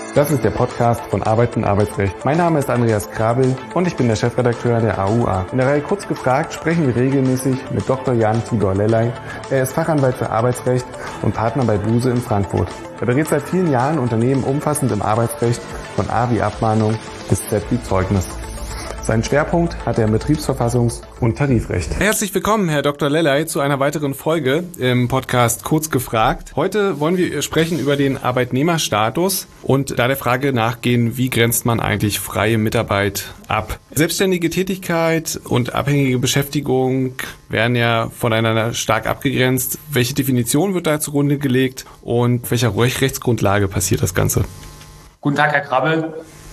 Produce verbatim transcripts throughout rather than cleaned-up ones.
Das ist der Podcast von Arbeit und Arbeitsrecht. Mein Name ist Andreas Krabel und ich bin der Chefredakteur der A U A. In der Reihe Kurz gefragt sprechen wir regelmäßig mit Doktor Jan Tibor Lellay. Er ist Fachanwalt für Arbeitsrecht und Partner bei Buse in Frankfurt. Er berät seit vielen Jahren Unternehmen umfassend im Arbeitsrecht, von A wie Abmahnung bis Z wie Zeugnis. Seinen Schwerpunkt hat er im Betriebsverfassungs- und Tarifrecht. Herzlich willkommen, Herr Doktor Lellay, zu einer weiteren Folge im Podcast Kurz gefragt. Heute wollen wir sprechen über den Arbeitnehmerstatus und da der Frage nachgehen, wie grenzt man eigentlich freie Mitarbeit ab? Selbstständige Tätigkeit und abhängige Beschäftigung werden ja voneinander stark abgegrenzt. Welche Definition wird da zugrunde gelegt und auf welcher Rechtsgrundlage passiert das Ganze? Guten Tag, Herr Krabel.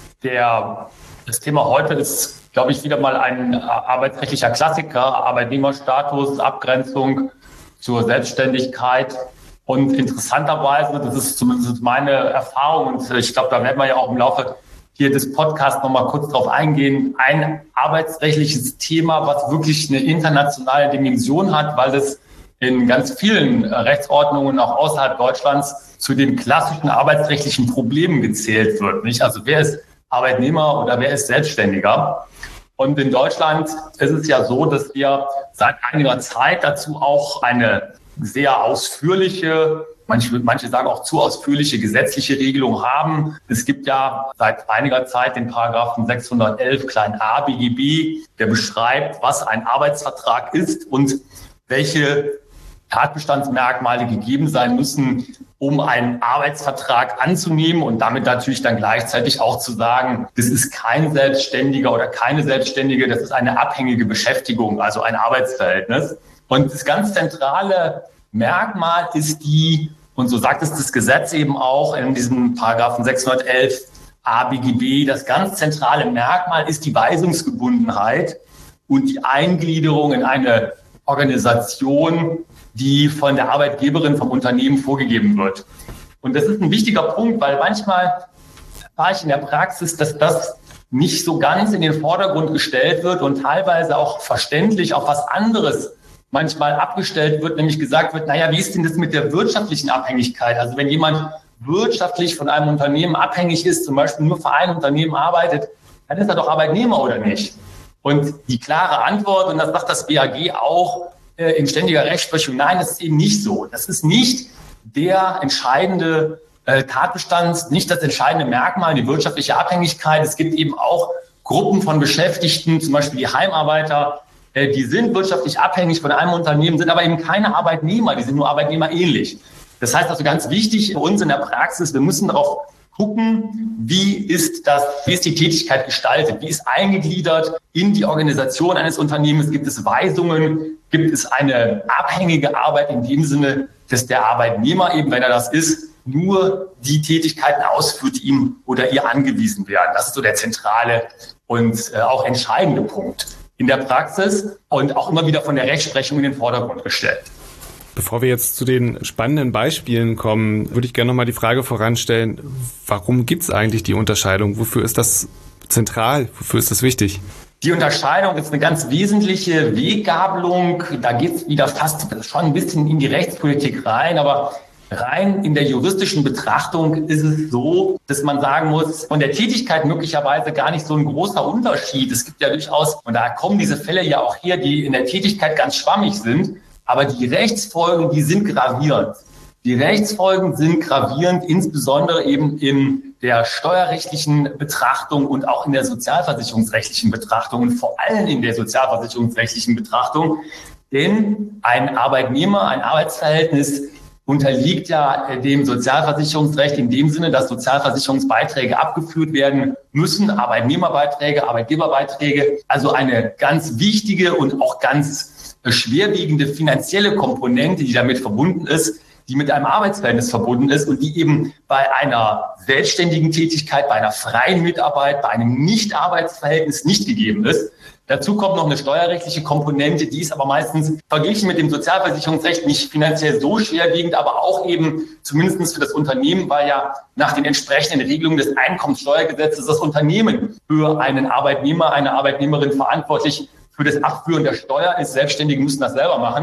Der, das Thema heute ist, glaube ich, wieder mal ein arbeitsrechtlicher Klassiker, Arbeitnehmerstatus, Abgrenzung zur Selbstständigkeit. Und interessanterweise, das ist zumindest meine Erfahrung, und ich glaube, da werden wir ja auch im Laufe hier des Podcasts nochmal kurz drauf eingehen, ein arbeitsrechtliches Thema, was wirklich eine internationale Dimension hat, weil es in ganz vielen Rechtsordnungen, auch außerhalb Deutschlands, zu den klassischen arbeitsrechtlichen Problemen gezählt wird. Nicht? Also wer ist Arbeitnehmer oder wer ist Selbstständiger? Und in Deutschland ist es ja so, dass wir seit einiger Zeit dazu auch eine sehr ausführliche, manche, manche sagen auch zu ausführliche gesetzliche Regelung haben. Es gibt ja seit einiger Zeit den Paragraphen sechshundertelf klein a B G B, der beschreibt, was ein Arbeitsvertrag ist und welche Tatbestandsmerkmale gegeben sein müssen, um einen Arbeitsvertrag anzunehmen und damit natürlich dann gleichzeitig auch zu sagen, das ist kein Selbstständiger oder keine Selbstständige, das ist eine abhängige Beschäftigung, also ein Arbeitsverhältnis. Und das ganz zentrale Merkmal ist die, und so sagt es das Gesetz eben auch in diesem Paragraphen sechshundertelf a B G B, das ganz zentrale Merkmal ist die Weisungsgebundenheit und die Eingliederung in eine Organisation, die von der Arbeitgeberin, vom Unternehmen vorgegeben wird. Und das ist ein wichtiger Punkt, weil manchmal erfahre ich in der Praxis, dass das nicht so ganz in den Vordergrund gestellt wird und teilweise auch verständlich auf was anderes manchmal abgestellt wird, nämlich gesagt wird, naja, wie ist denn das mit der wirtschaftlichen Abhängigkeit? Also wenn jemand wirtschaftlich von einem Unternehmen abhängig ist, zum Beispiel nur für ein Unternehmen arbeitet, dann ist er doch Arbeitnehmer oder nicht? Und die klare Antwort, und das sagt das B A G auch äh, in ständiger Rechtsprechung, nein, das ist eben nicht so. Das ist nicht der entscheidende äh, Tatbestand, nicht das entscheidende Merkmal, die wirtschaftliche Abhängigkeit. Es gibt eben auch Gruppen von Beschäftigten, zum Beispiel die Heimarbeiter, äh, die sind wirtschaftlich abhängig von einem Unternehmen, sind aber eben keine Arbeitnehmer, die sind nur arbeitnehmerähnlich. Das heißt also ganz wichtig für uns in der Praxis, wir müssen darauf gucken, wie ist das, wie ist die Tätigkeit gestaltet, wie ist eingegliedert in die Organisation eines Unternehmens, gibt es Weisungen, gibt es eine abhängige Arbeit in dem Sinne, dass der Arbeitnehmer eben, wenn er das ist, nur die Tätigkeiten ausführt, die ihm oder ihr angewiesen werden. Das ist so der zentrale und äh, auch entscheidende Punkt in der Praxis und auch immer wieder von der Rechtsprechung in den Vordergrund gestellt. Bevor wir jetzt zu den spannenden Beispielen kommen, würde ich gerne nochmal die Frage voranstellen, warum gibt es eigentlich die Unterscheidung? Wofür ist das zentral? Wofür ist das wichtig? Die Unterscheidung ist eine ganz wesentliche Weggabelung. Da geht es wieder fast schon ein bisschen in die Rechtspolitik rein, aber rein in der juristischen Betrachtung ist es so, dass man sagen muss, von der Tätigkeit möglicherweise gar nicht so ein großer Unterschied. Es gibt ja durchaus, und da kommen diese Fälle ja auch her, die in der Tätigkeit ganz schwammig sind, aber die Rechtsfolgen, die sind gravierend. Die Rechtsfolgen sind gravierend, insbesondere eben in der steuerrechtlichen Betrachtung und auch in der sozialversicherungsrechtlichen Betrachtung und vor allem in der sozialversicherungsrechtlichen Betrachtung. Denn ein Arbeitnehmer, ein Arbeitsverhältnis unterliegt ja dem Sozialversicherungsrecht in dem Sinne, dass Sozialversicherungsbeiträge abgeführt werden müssen, Arbeitnehmerbeiträge, Arbeitgeberbeiträge. Also eine ganz wichtige und auch ganz schwerwiegende finanzielle Komponente, die damit verbunden ist, die mit einem Arbeitsverhältnis verbunden ist und die eben bei einer selbstständigen Tätigkeit, bei einer freien Mitarbeit, bei einem Nicht-Arbeitsverhältnis nicht gegeben ist. Dazu kommt noch eine steuerrechtliche Komponente, die ist aber meistens verglichen mit dem Sozialversicherungsrecht nicht finanziell so schwerwiegend, aber auch eben zumindest für das Unternehmen, weil ja nach den entsprechenden Regelungen des Einkommenssteuergesetzes das Unternehmen für einen Arbeitnehmer, eine Arbeitnehmerin verantwortlich für das Abführen der Steuer ist. Selbstständige müssen das selber machen.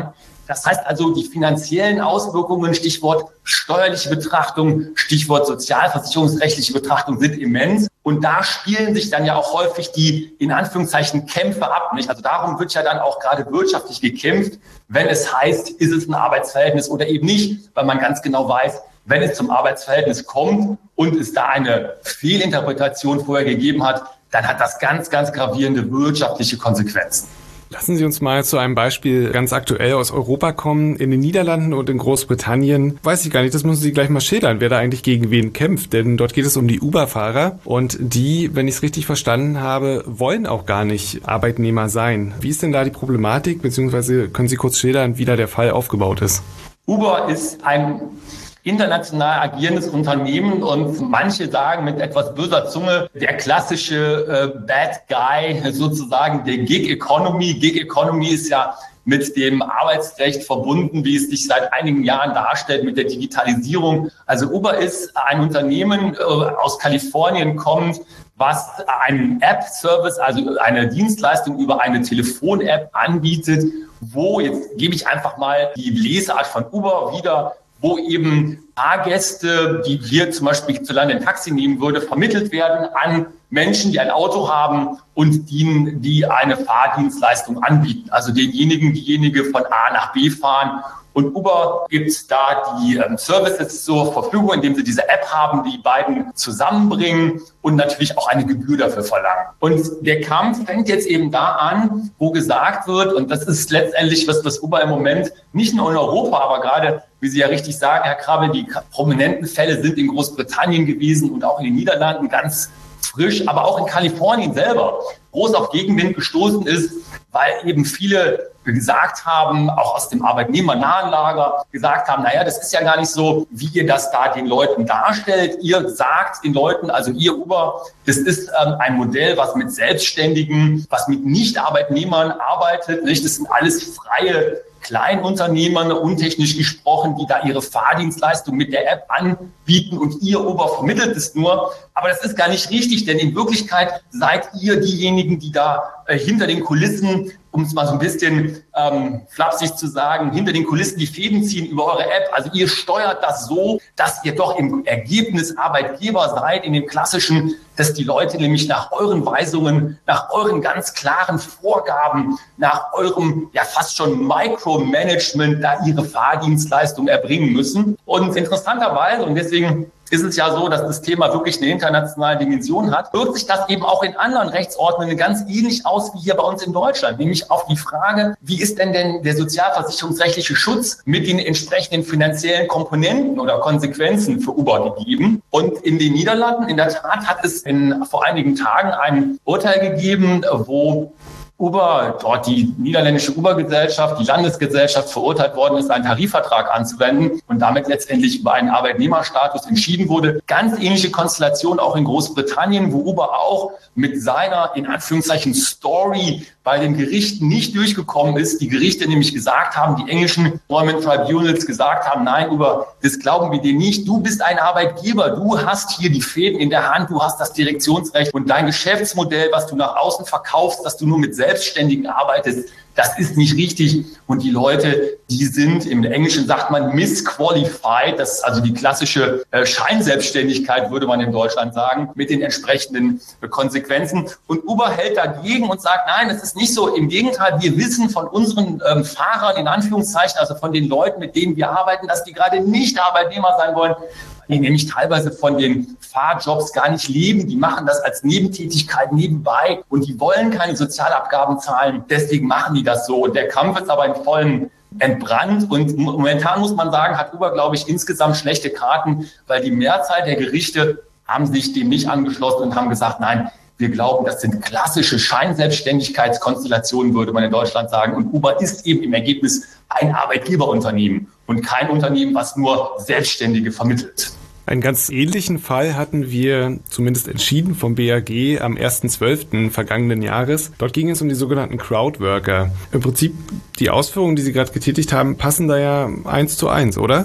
Das heißt also, die finanziellen Auswirkungen, Stichwort steuerliche Betrachtung, Stichwort sozialversicherungsrechtliche Betrachtung, sind immens. Und da spielen sich dann ja auch häufig die, in Anführungszeichen, Kämpfe ab, nicht? Also darum wird ja dann auch gerade wirtschaftlich gekämpft, wenn es heißt, ist es ein Arbeitsverhältnis oder eben nicht, weil man ganz genau weiß, wenn es zum Arbeitsverhältnis kommt und es da eine Fehlinterpretation vorher gegeben hat, dann hat das ganz, ganz gravierende wirtschaftliche Konsequenzen. Lassen Sie uns mal zu einem Beispiel ganz aktuell aus Europa kommen. In den Niederlanden und in Großbritannien, weiß ich gar nicht, das müssen Sie gleich mal schildern, wer da eigentlich gegen wen kämpft. Denn dort geht es um die Uber-Fahrer und die, wenn ich es richtig verstanden habe, wollen auch gar nicht Arbeitnehmer sein. Wie ist denn da die Problematik, beziehungsweise können Sie kurz schildern, wie da der Fall aufgebaut ist? Uber ist ein international agierendes Unternehmen und manche sagen mit etwas böser Zunge, der klassische äh, Bad Guy, sozusagen der Gig Economy. Gig Economy ist ja mit dem Arbeitsrecht verbunden, wie es sich seit einigen Jahren darstellt, mit der Digitalisierung. Also Uber ist ein Unternehmen äh, aus Kalifornien kommt, was einen App-Service, also eine Dienstleistung über eine Telefon-App anbietet, wo, jetzt gebe ich einfach mal die Lesart von Uber wieder, wo eben Fahrgäste, die hier zum Beispiel zu Land ein Taxi nehmen würde, vermittelt werden an Menschen, die ein Auto haben und die, die eine Fahrdienstleistung anbieten. Also denjenigen, diejenige von A nach B fahren. Und Uber gibt da die ähm, Services zur Verfügung, indem sie diese App haben, die beiden zusammenbringen und natürlich auch eine Gebühr dafür verlangen. Und der Kampf fängt jetzt eben da an, wo gesagt wird, und das ist letztendlich was, was Uber im Moment nicht nur in Europa, aber gerade, wie Sie ja richtig sagen, Herr Krabbel, die prominenten Fälle sind in Großbritannien gewesen und auch in den Niederlanden ganz frisch, aber auch in Kalifornien selber groß auf Gegenwind gestoßen ist, weil eben viele gesagt haben, auch aus dem arbeitnehmernahen Lager, gesagt haben, naja, das ist ja gar nicht so, wie ihr das da den Leuten darstellt. Ihr sagt den Leuten, also ihr Uber, das ist ähm, ein Modell, was mit Selbstständigen, was mit Nicht-Arbeitnehmern arbeitet, nicht? Das sind alles freie Kleinunternehmer, untechnisch gesprochen, die da ihre Fahrdienstleistung mit der App anbieten und ihr Uber vermittelt es nur. Aber das ist gar nicht richtig, denn in Wirklichkeit seid ihr diejenigen, die da äh, hinter den Kulissen, um es mal so ein bisschen ähm, flapsig zu sagen, hinter den Kulissen die Fäden ziehen über eure App. Also ihr steuert das so, dass ihr doch im Ergebnis Arbeitgeber seid, in dem klassischen, dass die Leute nämlich nach euren Weisungen, nach euren ganz klaren Vorgaben, nach eurem ja fast schon Micromanagement da ihre Fahrdienstleistung erbringen müssen. Und interessanterweise, und deswegen ist es ja so, dass das Thema wirklich eine internationale Dimension hat, wirkt sich das eben auch in anderen Rechtsordnungen ganz ähnlich aus wie hier bei uns in Deutschland, nämlich auf die Frage, wie ist denn denn der sozialversicherungsrechtliche Schutz mit den entsprechenden finanziellen Komponenten oder Konsequenzen für Uber gegeben. Und in den Niederlanden, in der Tat, hat es in, vor einigen Tagen ein Urteil gegeben, wo Uber, dort die niederländische Uber-Gesellschaft, die Landesgesellschaft verurteilt worden ist, einen Tarifvertrag anzuwenden und damit letztendlich über einen Arbeitnehmerstatus entschieden wurde. Ganz ähnliche Konstellation auch in Großbritannien, wo Uber auch mit seiner, in Anführungszeichen, Story bei den Gerichten nicht durchgekommen ist. Die Gerichte nämlich gesagt haben, die englischen Employment Tribunals gesagt haben, nein, Uber, das glauben wir dir nicht. Du bist ein Arbeitgeber, du hast hier die Fäden in der Hand, du hast das Direktionsrecht und dein Geschäftsmodell, was du nach außen verkaufst, dass du nur mit Selbstständigen arbeitest, das ist nicht richtig. Und die Leute, die sind, im Englischen sagt man misqualified, das ist also die klassische äh, Scheinselbstständigkeit, würde man in Deutschland sagen, mit den entsprechenden äh, Konsequenzen. Und Uber hält dagegen und sagt, nein, es ist nicht so. Im Gegenteil, wir wissen von unseren ähm, Fahrern, in Anführungszeichen, also von den Leuten, mit denen wir arbeiten, dass die gerade nicht Arbeitnehmer sein wollen, die nämlich teilweise von den Fahrjobs gar nicht leben. Die machen das als Nebentätigkeit nebenbei und die wollen keine Sozialabgaben zahlen. Deswegen machen die das so. Und der Kampf ist aber in vollen entbrannt. Und momentan muss man sagen, hat Uber, glaube ich, insgesamt schlechte Karten, weil die Mehrzahl der Gerichte haben sich dem nicht angeschlossen und haben gesagt, nein, wir glauben, das sind klassische Scheinselbstständigkeitskonstellationen, würde man in Deutschland sagen. Und Uber ist eben im Ergebnis ein Arbeitgeberunternehmen und kein Unternehmen, was nur Selbstständige vermittelt. Einen ganz ähnlichen Fall hatten wir zumindest entschieden vom B A G am ersten zwölften vergangenen Jahres. Dort ging es um die sogenannten Crowdworker. Im Prinzip die Ausführungen, die Sie gerade getätigt haben, passen da ja eins zu eins, oder?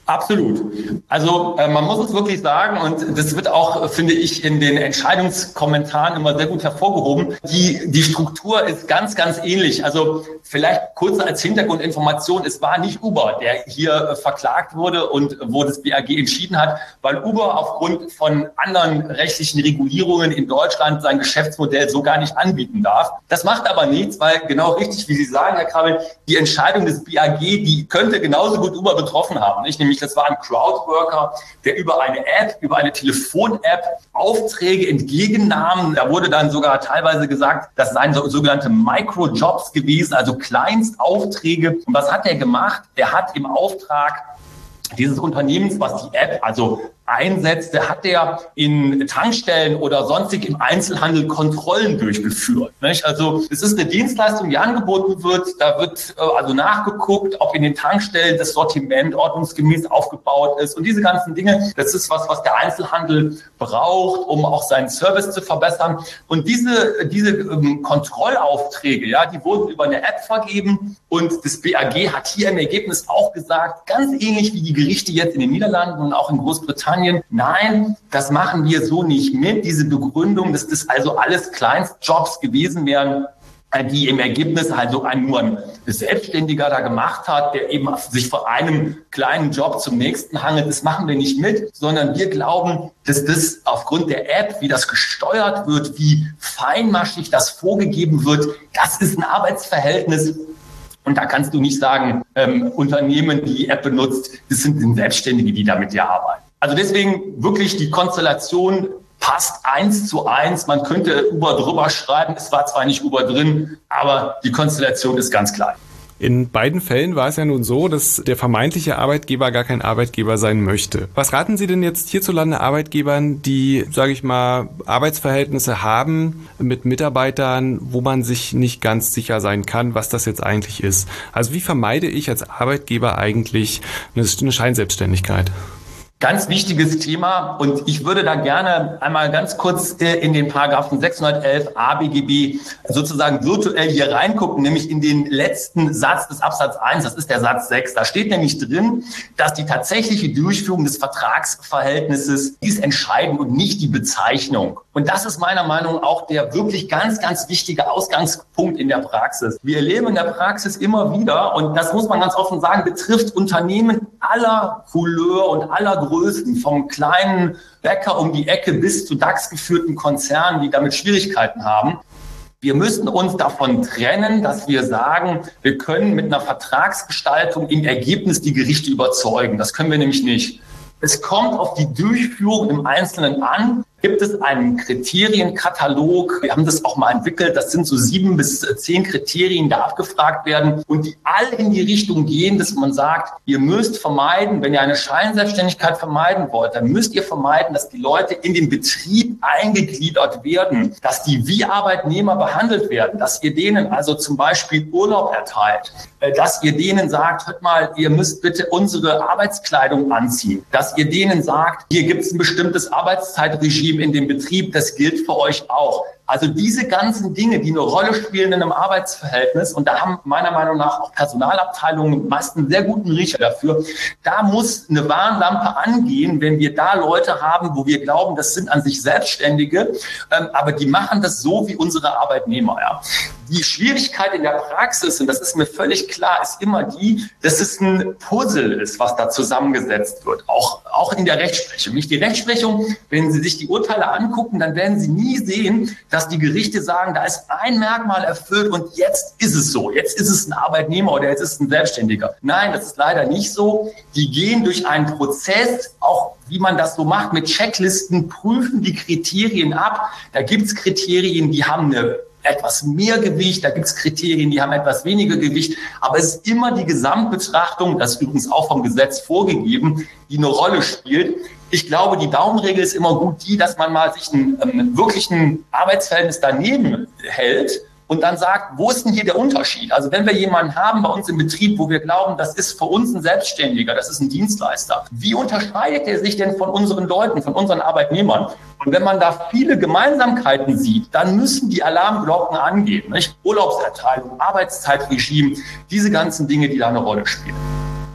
Absolut. Also äh, man muss es wirklich sagen, und das wird auch, finde ich, in den Entscheidungskommentaren immer sehr gut hervorgehoben. Die, die Struktur ist ganz, ganz ähnlich. Also vielleicht kurz als Hintergrundinformation, es war nicht Uber, der hier äh, verklagt wurde und wo das B A G entschieden hat, weil Uber aufgrund von anderen rechtlichen Regulierungen in Deutschland sein Geschäftsmodell so gar nicht anbieten darf. Das macht aber nichts, weil genau richtig, wie Sie sagen, Herr Krabbel, die Entscheidung des B A G, die könnte genauso gut Uber betroffen haben, nicht? Nämlich das war ein Crowdworker, der über eine App, über eine Telefon-App Aufträge entgegennahm. Da wurde dann sogar teilweise gesagt, das seien so, sogenannte Microjobs gewesen, also Kleinstaufträge. Und was hat er gemacht? Er hat im Auftrag dieses Unternehmens, was die App also einsetzte, hat er in Tankstellen oder sonstig im Einzelhandel Kontrollen durchgeführt. Nicht? Also es ist eine Dienstleistung, die angeboten wird. Da wird äh, also nachgeguckt, ob in den Tankstellen das Sortiment ordnungsgemäß aufgebaut ist. Und diese ganzen Dinge, das ist was, was der Einzelhandel braucht, um auch seinen Service zu verbessern. Und diese, diese ähm, Kontrollaufträge, ja, die wurden über eine App vergeben. Und das B A G hat hier im Ergebnis auch gesagt, ganz ähnlich wie die Gerichte jetzt in den Niederlanden und auch in Großbritannien, nein, das machen wir so nicht mit. Diese Begründung, dass das also alles Kleinstjobs gewesen wären, die im Ergebnis also ein, nur ein Selbstständiger da gemacht hat, der eben sich von einem kleinen Job zum nächsten hangelt. Das machen wir nicht mit, sondern wir glauben, dass das aufgrund der App, wie das gesteuert wird, wie feinmaschig das vorgegeben wird, das ist ein Arbeitsverhältnis. Und da kannst du nicht sagen, ähm, Unternehmen, die die App benutzt, das sind Selbstständige, die damit ja arbeiten. Also deswegen wirklich die Konstellation passt eins zu eins. Man könnte Uber drüber schreiben. Es war zwar nicht Uber drin, aber die Konstellation ist ganz klar. In beiden Fällen war es ja nun so, dass der vermeintliche Arbeitgeber gar kein Arbeitgeber sein möchte. Was raten Sie denn jetzt hierzulande Arbeitgebern, die, sage ich mal, Arbeitsverhältnisse haben mit Mitarbeitern, wo man sich nicht ganz sicher sein kann, was das jetzt eigentlich ist? Also wie vermeide ich als Arbeitgeber eigentlich eine Scheinselbstständigkeit? Ganz wichtiges Thema, und ich würde da gerne einmal ganz kurz in den Paragraphen sechshundertelf A B G B sozusagen virtuell hier reingucken, nämlich in den letzten Satz des Absatz eins, das ist der Satz sechs. Da steht nämlich drin, dass die tatsächliche Durchführung des Vertragsverhältnisses ist entscheidend und nicht die Bezeichnung. Und das ist meiner Meinung nach auch der wirklich ganz, ganz wichtige Ausgangspunkt in der Praxis. Wir erleben in der Praxis immer wieder, und das muss man ganz offen sagen, betrifft Unternehmen aller Couleur und aller Größen, vom kleinen Bäcker um die Ecke bis zu DAX-geführten Konzernen, die damit Schwierigkeiten haben. Wir müssen uns davon trennen, dass wir sagen, wir können mit einer Vertragsgestaltung im Ergebnis die Gerichte überzeugen. Das können wir nämlich nicht. Es kommt auf die Durchführung im Einzelnen an. Gibt es einen Kriterienkatalog? Wir haben das auch mal entwickelt. Das sind so sieben bis zehn Kriterien, die abgefragt werden und die alle in die Richtung gehen, dass man sagt, ihr müsst vermeiden, wenn ihr eine Scheinselbstständigkeit vermeiden wollt, dann müsst ihr vermeiden, dass die Leute in den Betrieb eingegliedert werden, dass die wie Arbeitnehmer behandelt werden, dass ihr denen also zum Beispiel Urlaub erteilt, dass ihr denen sagt, hört mal, ihr müsst bitte unsere Arbeitskleidung anziehen, dass ihr denen sagt, hier gibt es ein bestimmtes Arbeitszeitregime in dem Betrieb, das gilt für euch auch. Also diese ganzen Dinge, die eine Rolle spielen in einem Arbeitsverhältnis, und da haben meiner Meinung nach auch Personalabteilungen meist einen sehr guten Riecher dafür, da muss eine Warnlampe angehen, wenn wir da Leute haben, wo wir glauben, das sind an sich Selbstständige, ähm, aber die machen das so wie unsere Arbeitnehmer. Ja. Die Schwierigkeit in der Praxis, und das ist mir völlig klar, ist immer die, dass es ein Puzzle ist, was da zusammengesetzt wird, auch, auch in der Rechtsprechung. Nicht die Rechtsprechung, wenn Sie sich die Urteile angucken, dann werden Sie nie sehen, dass die Gerichte sagen, da ist ein Merkmal erfüllt und jetzt ist es so. Jetzt ist es ein Arbeitnehmer oder jetzt ist es ein Selbstständiger. Nein, das ist leider nicht so. Die gehen durch einen Prozess, auch wie man das so macht, mit Checklisten, prüfen die Kriterien ab. Da gibt es Kriterien, die haben eine etwas mehr Gewicht, da gibt es Kriterien, die haben etwas weniger Gewicht, aber es ist immer die Gesamtbetrachtung, das ist übrigens auch vom Gesetz vorgegeben, die eine Rolle spielt. Ich glaube, die Daumenregel ist immer gut die, dass man mal sich ein, ein wirklichen Arbeitsverhältnis daneben hält und dann sagt, wo ist denn hier der Unterschied? Also wenn wir jemanden haben bei uns im Betrieb, wo wir glauben, das ist für uns ein Selbstständiger, das ist ein Dienstleister, wie unterscheidet er sich denn von unseren Leuten, von unseren Arbeitnehmern? Und wenn man da viele Gemeinsamkeiten sieht, dann müssen die Alarmglocken angehen. Nicht? Urlaubserteilung, Arbeitszeitregime, diese ganzen Dinge, die da eine Rolle spielen.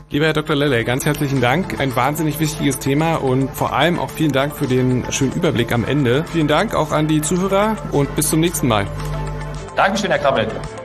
Lieber Herr Doktor Lellay, ganz herzlichen Dank. Ein wahnsinnig wichtiges Thema und vor allem auch vielen Dank für den schönen Überblick am Ende. Vielen Dank auch an die Zuhörer und bis zum nächsten Mal. Dankeschön, Herr Krabbel.